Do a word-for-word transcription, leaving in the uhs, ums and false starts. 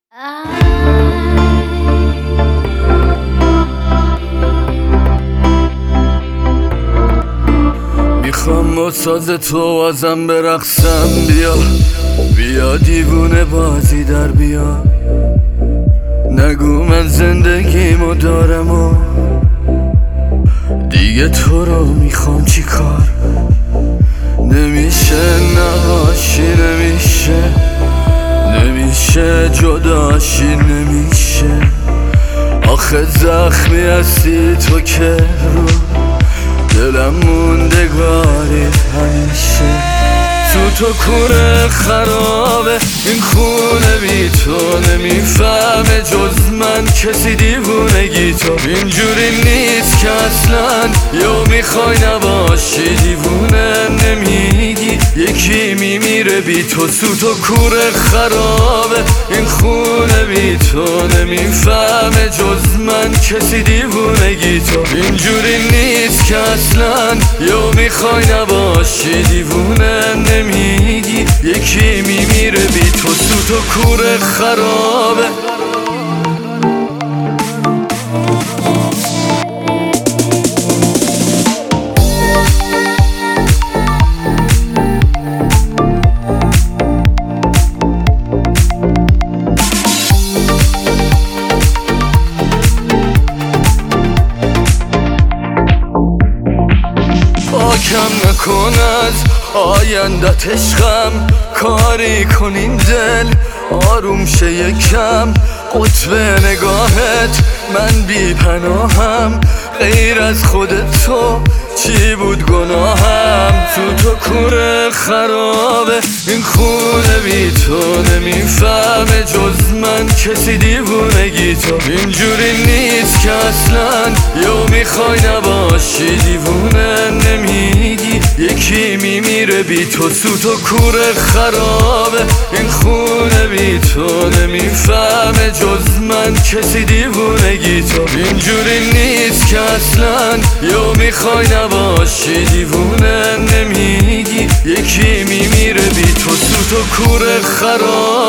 میخوام با ساز تو ازم برقصم، بیا بیا دیوونه بازی در بیا. نگو من زندگیمو دارم و دیگه تو رو میخوام چی کار. نمیشه نباشی، نمیشه نمیشه جداشی، نمیشه. آخه زخمی هستی تو که رو دلم موندگاری همیشه. تو تو کوره خرابه این خونه بی تو، نمیفهمه جز من کسی دیوونگی تو. اینجوری نیست که اصلا یا میخوای نباشی دیوونه نمیگی یکی میمیره بی تو. تو تو کوره خرابه این خونه بی تو، نمیفهمه جز من کسی دیوونگی تو. اینجوری نیست که اصلا یا میخوای نباشی دیوونه نمیگی یکی میمیره بی تو. تو تو کوره خرابه. پاکم نکن از آیندت عشقم، کاری کن این دل آروم شه یکم. قطب نگاهت من بی پناهم، غیر از خودت تو چی بود گناهم. تو تو کوره خرابه این خونه بی تو، نمیفهمه جز من کسی دیوونگی تو. اینجوری نیست که اصلا یا میخوای نباشی دیوونه نمیگی یکی میمیره بی تو. تو تو کوره خرابه این خونه بی تو، نمیفهمه جز من کسی دیوونگی تو. اینجوری نیست که اصلا یا میخوای نباشی دیوونه نمیگی یکی میمیره بی تو. تو تو کوره خرابه.